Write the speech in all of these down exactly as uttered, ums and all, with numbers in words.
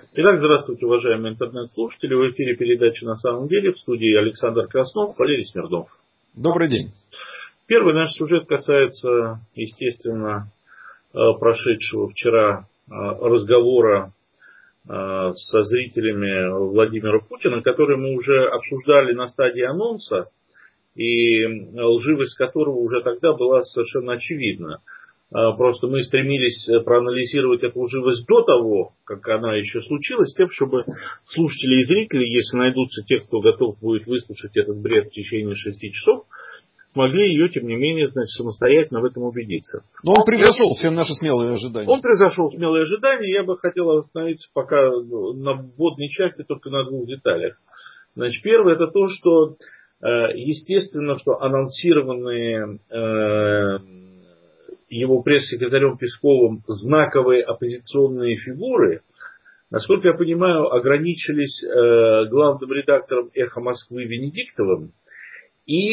Итак, здравствуйте, уважаемые интернет-слушатели. В эфире передача «На самом деле», в студии Александр Краснов, Валерий Смирнов. Добрый день. Первый наш сюжет касается, естественно, прошедшего вчера разговора со зрителями Владимира Путина, который мы уже обсуждали на стадии анонса, и лживость которого уже тогда была совершенно очевидна. Просто мы стремились проанализировать эту лживость до того, как она еще случилась, тем, чтобы слушатели и зрители, если найдутся те, кто готов будет выслушать этот бред в течение шести часов, смогли ее, тем не менее, значит, самостоятельно в этом убедиться. Но он превзошел все наши смелые ожидания. Он превзошел смелые ожидания. Я бы хотел остановиться пока на вводной части только на двух деталях. Значит, первое, это то, что, естественно, что анонсированные его пресс-секретарем Песковым знаковые оппозиционные фигуры, насколько я понимаю, ограничились э, главным редактором «Эхо Москвы» Венедиктовым и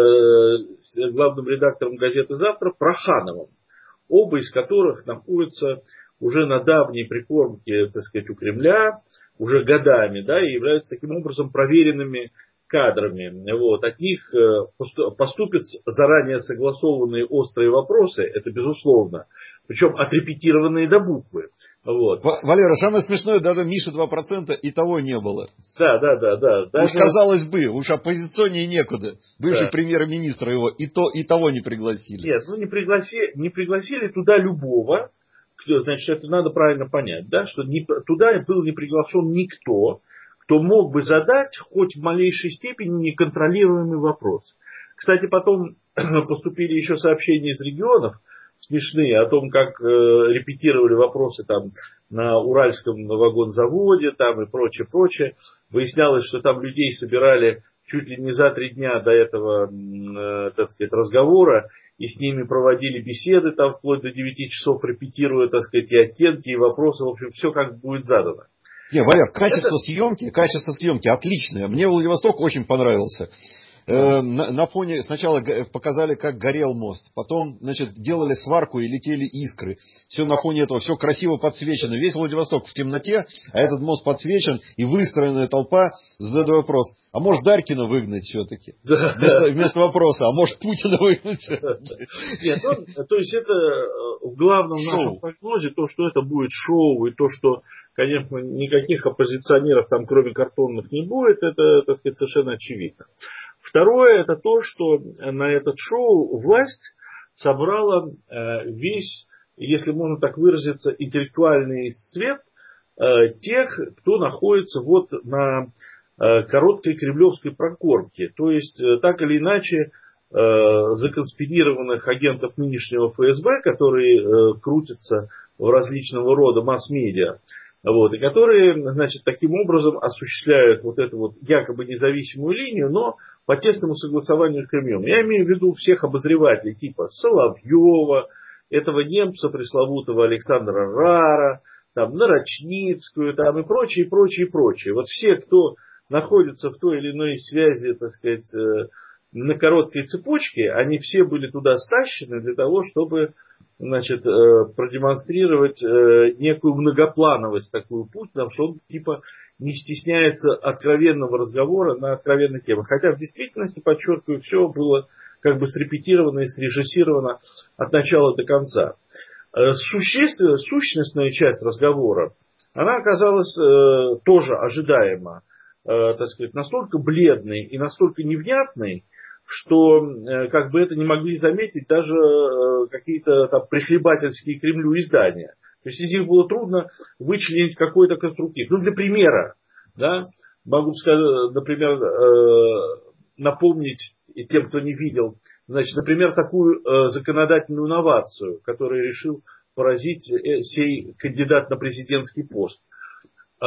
э, главным редактором газеты «Завтра» Прохановым, оба из которых находятся уже на давней прикормке, так сказать, у Кремля, уже годами, да, и являются таким образом проверенными кадрами. Вот. От них поступят заранее согласованные острые вопросы, это безусловно, причем отрепетированные до буквы. Вот. Валера, самое смешное, даже Миши два процента и того не было. Да, да, да, да. Даже... Уж казалось бы, уж оппозиционнее некуда. Бывший да. премьер-министр его и, то, и того не пригласили. Нет, ну не пригласили, не пригласили туда любого, значит, это надо правильно понять, да, что не, туда был не приглашен никто, кто мог бы задать хоть в малейшей степени неконтролируемый вопрос. Кстати, потом поступили еще сообщения из регионов, смешные, о том, как э, репетировали вопросы там на Уральском вагонзаводе там, и прочее, прочее. Выяснялось, что там людей собирали чуть ли не за три дня до этого, э, так сказать, разговора, и с ними проводили беседы там вплоть до девяти часов, репетируя, так сказать, и оттенки, и вопросы, в общем, все как будет задано. Не, Валер, качество это... съемки, качество съемки отличное. Мне Владивосток очень понравился. Э, на, на фоне сначала показали, как горел мост, потом, значит, делали сварку и летели искры. Все на фоне этого, все красиво подсвечено. Весь Владивосток в темноте, а этот мост подсвечен, и выстроенная толпа задает вопрос: а может Дарькина выгнать все-таки? Да. Вместо, вместо вопроса: а может Путина выгнать? Нет, ну, то есть это в главном нашем прогнозе, то, что это будет шоу, и то, что, конечно, никаких оппозиционеров там, кроме картонных, не будет, это, так сказать, совершенно очевидно. Второе, это то, что на этот шоу власть собрала весь, если можно так выразиться, интеллектуальный свет тех, кто находится вот на короткой кремлевской прокормке. То есть, так или иначе, законспирированных агентов нынешнего эф эс бэ, которые крутятся в различного рода масс-медиа. Вот, и которые, значит, таким образом осуществляют вот эту вот якобы независимую линию, но по тесному согласованию с Кремлем. Я имею в виду всех обозревателей типа Соловьева, этого немца пресловутого Александра Рара, там, Нарочницкую, там, и прочее, и прочее, и прочее. Вот все, кто находится в той или иной связи, так сказать, на короткой цепочке, они все были туда стащены для того, чтобы, значит, продемонстрировать некую многоплановость такую Путина, что он типа не стесняется откровенного разговора на откровенные темы. Хотя в действительности, подчеркиваю, все было как бы срепетировано и срежиссировано от начала до конца. Существенная, сущностная часть разговора, она оказалась э, тоже ожидаема, э, так сказать, настолько бледной и настолько невнятной, что э, как бы это не могли заметить даже э, какие-то там прихлебательские Кремлю издания. То есть из них было трудно вычленить какой-то конструктив. Ну, для примера, да, могу сказать, например, э, напомнить и тем, кто не видел, значит, например, такую э, законодательную новацию, которую решил поразить э, сей кандидат на президентский пост. Э,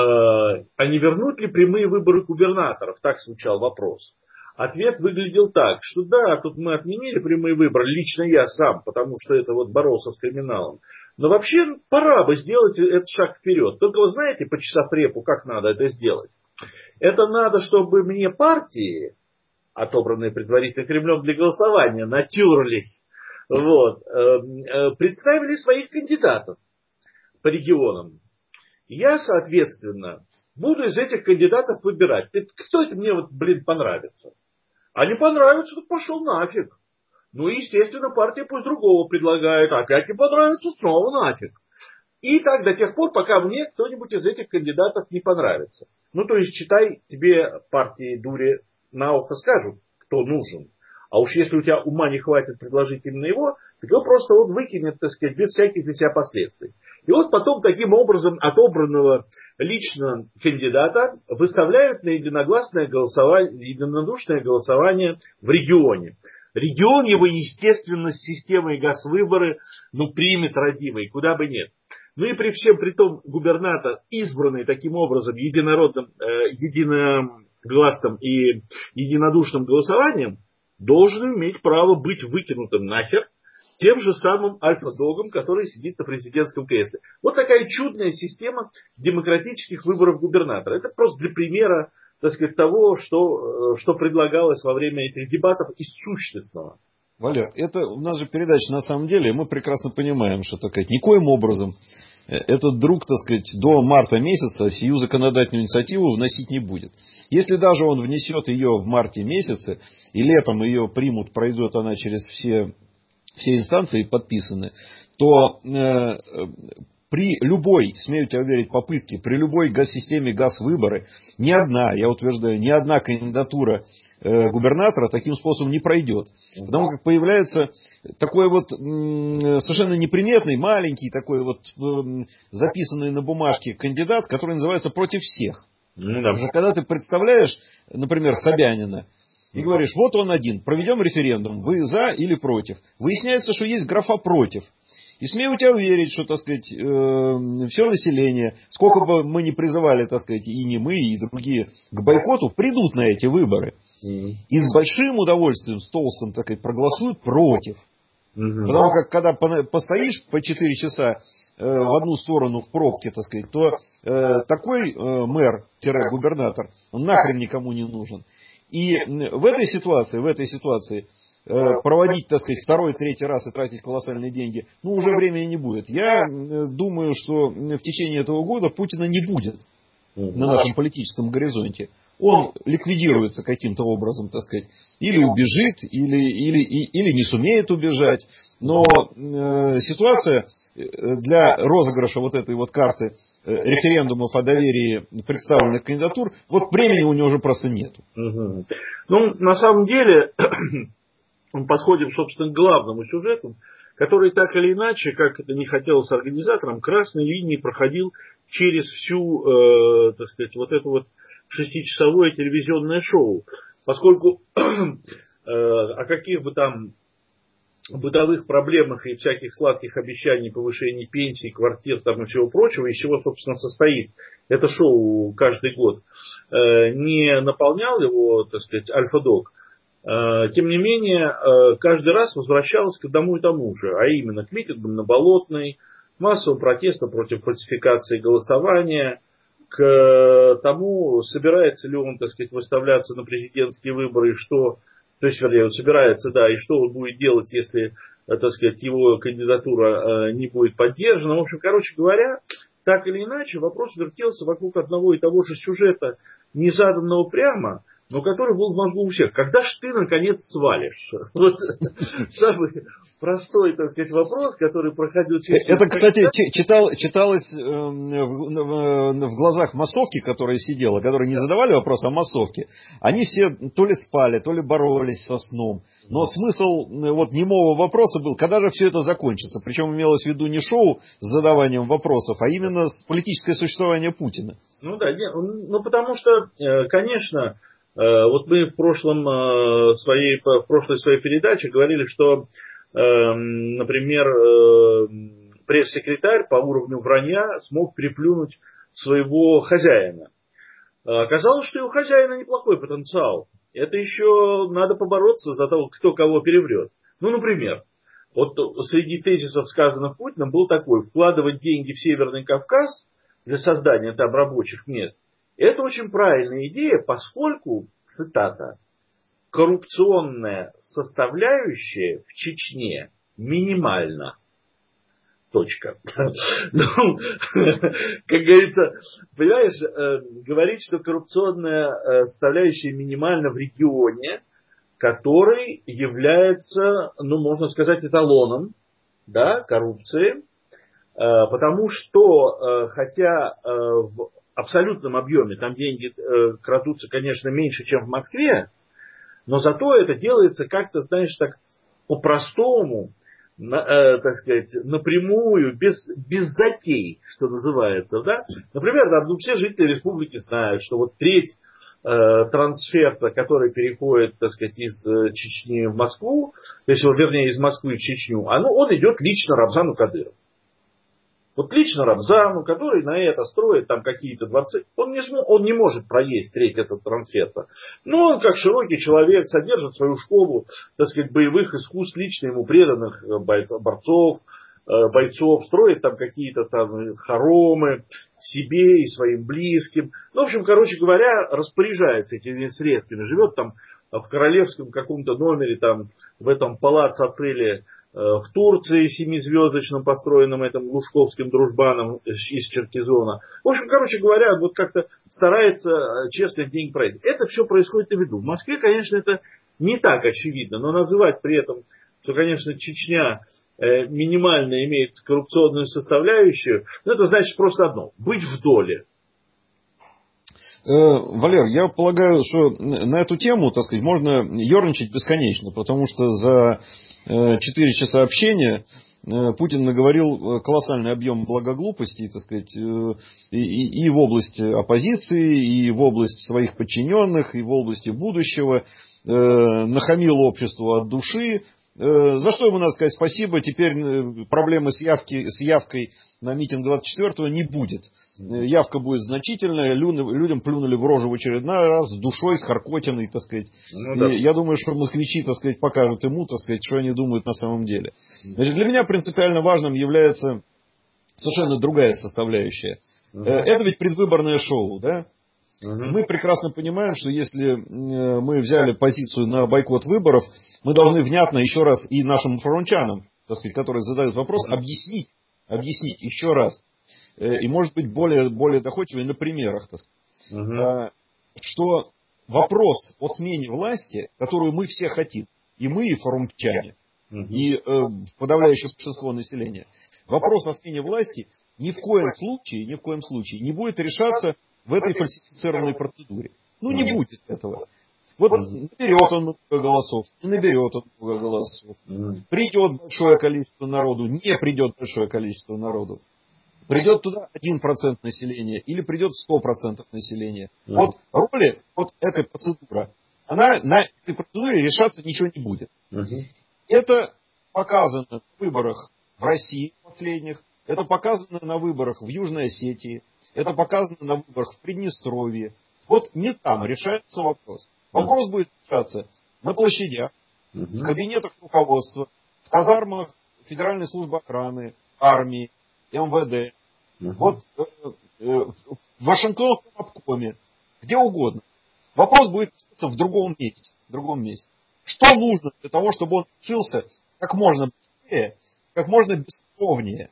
а не вернуть ли прямые выборы губернаторов? Так звучал вопрос. Ответ выглядел так, что да, тут мы отменили прямые выборы, лично я сам, потому что это вот боролся с криминалом. Но вообще пора бы сделать этот шаг вперед. Только вы знаете, почесав репу, как надо это сделать? Это надо, чтобы мне партии, отобранные предварительно Кремлем для голосования, натюрлись, вот, представили своих кандидатов по регионам. Я, соответственно, буду из этих кандидатов выбирать. Кто это мне, вот, блин, понравится? А не понравится, то пошел нафиг. Ну, естественно, партия пусть другого предлагает. Опять не понравится, снова нафиг. И так до тех пор, пока мне кто-нибудь из этих кандидатов не понравится. Ну, то есть, читай, тебе партии дури на ухо скажут, кто нужен. А уж если у тебя ума не хватит предложить именно его, так его просто он выкинет, так сказать, без всяких для себя последствий. И вот потом таким образом отобранного лично кандидата выставляют на единогласное голосование, единодушное голосование в регионе. Регион его, естественно, с системой газвыборы, ну, примет родимый, куда бы нет. Ну и при всем при том губернатор, избранный таким образом единородным, э, единогласным и единодушным голосованием, должен иметь право быть выкинутым нахер тем же самым альфа-догом, который сидит на президентском кресле. Вот такая чудная система демократических выборов губернатора. Это просто для примера, так сказать, того, что, что предлагалось во время этих дебатов из сущностного. Валер, это у нас же передача на самом деле, мы прекрасно понимаем, что так сказать, никоим образом этот друг, так сказать, до марта месяца сию законодательную инициативу вносить не будет. Если даже он внесет ее в марте месяце, и летом ее примут, пройдет она через все, все инстанции подписаны, то э, при любой, смею тебя уверить, попытке, при любой газ-системе газ-выборы, ни одна, я утверждаю, ни одна кандидатура э, губернатора таким способом не пройдет. Потому как появляется такой вот м, совершенно неприметный, маленький, такой вот м, записанный на бумажке кандидат, который называется «против всех». Ну, да. Когда ты представляешь, например, Собянина, и говоришь, вот он один, проведем референдум, вы за или против. Выясняется, что есть графа «против». И смею тебя уверить, что, так сказать, э, все население, сколько бы мы ни призывали, так сказать, и не мы, и другие к бойкоту, придут на эти выборы. Mm-hmm. И с большим удовольствием, с толстым, так сказать, проголосуют против. Mm-hmm. Потому как, когда постоишь по четыре часа э, в одну сторону в пробке, так сказать, то э, такой э, мэр-губернатор, он нахрен никому не нужен. И в этой ситуации, в этой ситуации, проводить, так сказать, второй, третий раз и тратить колоссальные деньги, ну, уже времени не будет. Я думаю, что в течение этого года Путина не будет на нашем политическом горизонте. Он ликвидируется каким-то образом, так сказать, или убежит, или, или, или не сумеет убежать. Но э, ситуация для розыгрыша вот этой вот карты референдумов о доверии представленных кандидатур, вот времени у него уже просто нет. Угу. Ну, на самом деле... Мы подходим, собственно, к главному сюжету, который так или иначе, как это не хотелось организаторам, красной линией проходил через всю, э, так сказать, вот это вот шестичасовое телевизионное шоу. Поскольку э, о каких бы там бытовых проблемах и всяких сладких обещаний повышения пенсий, квартир там и всего прочего, из чего, собственно, состоит это шоу каждый год, э, не наполнял его, так сказать, альфа-дог, тем не менее, каждый раз возвращалась к одному и тому же, а именно к митингам на Болотной, массовым протестам против фальсификации голосования, к тому, собирается ли он, так сказать, выставляться на президентские выборы, и что, то есть, вернее, он собирается, да, и что он будет делать, если, так сказать, его кандидатура не будет поддержана. В общем, короче говоря, так или иначе, вопрос вертелся вокруг одного и того же сюжета, не заданного прямо, но который был в мозгу у всех. Когда ж ты, наконец, свалишь? Вот самый простой, так сказать, вопрос, который проходил через... Это, кстати, читал, читалось в, в глазах массовки, которая сидела, которые не задавали вопрос о массовке. Они все то ли спали, то ли боролись со сном. Но смысл вот немого вопроса был, когда же все это закончится. Причем имелось в виду не шоу с задаванием вопросов, а именно политическое существование Путина. Ну да, ну потому что, конечно... Вот мы в, прошлом, своей, в прошлой своей передаче говорили, что, например, пресс-секретарь по уровню вранья смог переплюнуть своего хозяина. Оказалось, что и у хозяина неплохой потенциал. Это еще надо побороться за того, кто кого переврет. Ну, например, вот среди тезисов, сказанных Путиным, был такой: вкладывать деньги в Северный Кавказ для создания там рабочих мест. Это очень правильная идея, поскольку, цитата, коррупционная составляющая в Чечне минимальна. Точка. Ну, как говорится, понимаешь, говорить, что коррупционная составляющая минимальна в регионе, который является, ну, можно сказать, эталоном, да, коррупции, потому что, хотя в абсолютном объеме там деньги крадутся, конечно, меньше, чем в Москве, но зато это делается как-то, знаешь, так по-простому, на, э, так сказать, напрямую, без, без затей, что называется. Да? Например, там, ну, все жители республики знают, что вот треть э, трансферта, который переходит, так сказать, из э, Чечни в Москву, то есть, вернее, из Москвы в Чечню, оно, он идет лично Рамзану Кадырову. Вот лично Рамзану, который на это строит там какие-то дворцы, он не, он не может проесть треть этого трансферта. Но он, как широкий человек, содержит свою школу, так сказать, боевых искусств, лично ему преданных борцов, бойцов, строит там какие-то там хоромы себе и своим близким. Ну, в общем, короче говоря, распоряжается этими средствами. Живет там в королевском каком-то номере, там, в этом палац-отеле в Турции, семизвездочном, построенном этим лужковским дружбаном из Черкизона. В общем, короче говоря, вот как-то старается честно деньги пройти. Это все происходит и в виду. В Москве, конечно, это не так очевидно, но называть при этом, что, конечно, Чечня э, минимально имеет коррупционную составляющую, ну, это значит просто одно – быть в доле. Валер, я полагаю, что на эту тему, так сказать, можно ерничать бесконечно, потому что за четыре часа общения Путин наговорил колоссальный объем благоглупостей, так сказать, и, и, и в области оппозиции, и в области своих подчиненных, и в области будущего, нахамил обществу от души. За что ему надо сказать спасибо, теперь проблемы с, явки, с явкой на митинг двадцать четвёртого не будет. Явка будет значительная, людям плюнули в рожу в очередной раз, с душой, с харкотиной, так сказать. Ну, да. И я думаю, что москвичи, так сказать, покажут ему, так сказать, что они думают на самом деле. Значит, для меня принципиально важным является совершенно другая составляющая. Угу. Это ведь предвыборное шоу, да? Мы прекрасно понимаем, что если мы взяли позицию на бойкот выборов, мы должны внятно еще раз и нашим фронтчанам, так сказать, которые задают вопрос, объяснить, объяснить еще раз. И может быть более, более доходчиво и на примерах, так сказать, угу. что вопрос о смене власти, которую мы все хотим, и мы, и форумчане, угу. и э, подавляющее большинство населения, вопрос о смене власти ни в коем случае, ни в коем случае не будет решаться в этой фальсифицированной процедуре. Ну, не mm. будет этого. Вот mm. наберет он много голосов, не наберет он много голосов. Mm. Придет большое количество народу, не придет большое количество народу. Придет туда один процент населения или придет сто процентов населения. Mm. Вот роли вот этой процедуры, она на этой процедуре решаться ничего не будет. Mm-hmm. Это показано на выборах в России последних, это показано на выборах в Южной Осетии. Это показано на выборах в Приднестровье. Вот не там решается вопрос. Вопрос будет решаться на площадях, в кабинетах руководства, в казармах Федеральной службы охраны, армии, эм вэ дэ, вот э, э, в Вашингтонском обкоме, где угодно. Вопрос будет решаться в другом месте. В другом месте. Что нужно для того, чтобы он решился как можно быстрее, как можно бескровнее?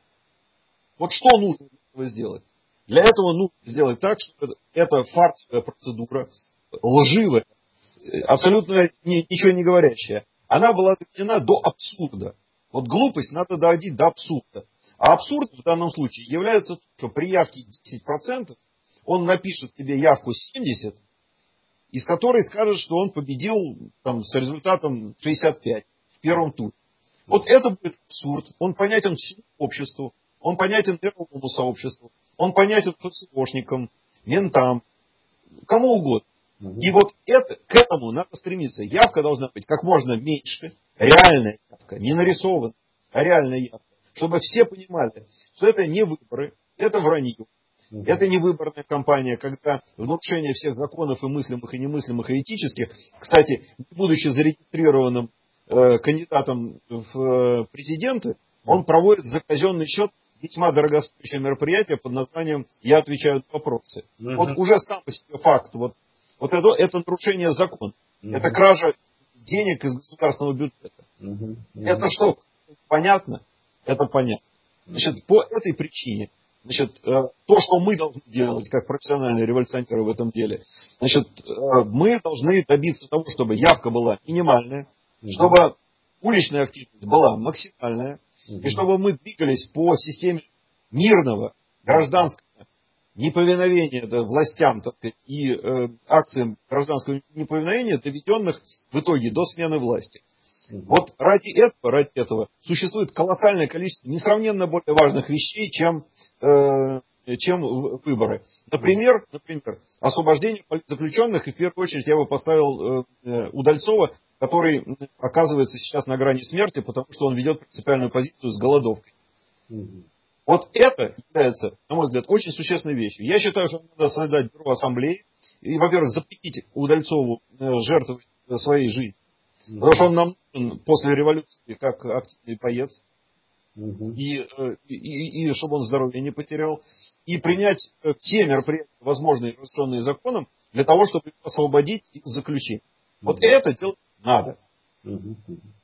Вот что нужно для этого сделать? Для этого нужно сделать так, чтобы эта фарсовая процедура, лживая, абсолютно ни, ничего не говорящая, она была доведена до абсурда. Вот глупость надо доводить до абсурда. А абсурд в данном случае является то, что при явке десять процентов он напишет себе явку семьдесят процентов, из которой скажет, что он победил там, с результатом шестьдесят пять процентов в первом туре. Вот это будет абсурд. Он понятен всему обществу, он понятен мировому сообществу. Он понятен ФСОшникам, ментам, кому угодно. Угу. И вот это, к этому надо стремиться. Явка должна быть как можно меньше. Реальная явка, не нарисованная, а реальная явка. Чтобы все понимали, что это не выборы, это вранье. Угу. Это не выборная кампания, когда внушение всех законов и мыслимых, и немыслимых, и этических, кстати, будучи зарегистрированным э, кандидатом в э, президенты, он проводит за казенный счет весьма дорогостоящее мероприятие под названием «Я отвечаю на вопросы». Uh-huh. Вот уже сам по себе факт, вот, вот это, это нарушение закона. Uh-huh. Это кража денег из государственного бюджета. Uh-huh. Uh-huh. Это что, понятно? Это понятно. Значит, по этой причине, значит, то, что мы должны делать, как профессиональные революционеры в этом деле, значит, мы должны добиться того, чтобы явка была минимальная, чтобы уличная активность была максимальная, и чтобы мы двигались по системе мирного, гражданского неповиновения да, властям, так сказать, и э, акциям гражданского неповиновения, доведенных в итоге до смены власти. Вот ради этого, ради этого существует колоссальное количество несравненно более важных вещей, чем, э, чем выборы. Например, например, освобождение политзаключенных, и в первую очередь я бы поставил э, Удальцова, который оказывается сейчас на грани смерти, потому что он ведет принципиальную позицию с голодовкой. Вот это является, на мой взгляд, очень существенной вещью. Я считаю, что надо создать бюро ассамблеи и, во-первых, запретить Удальцову э, жертвовать своей жизнью. Потому что он нам нужен после революции как активный боец. Угу. И, и, и, и чтобы он здоровье не потерял. И принять те мероприятия, возможные, разрешенные законом, для того, чтобы его освободить из заключения. Угу. Вот это делать надо. Угу.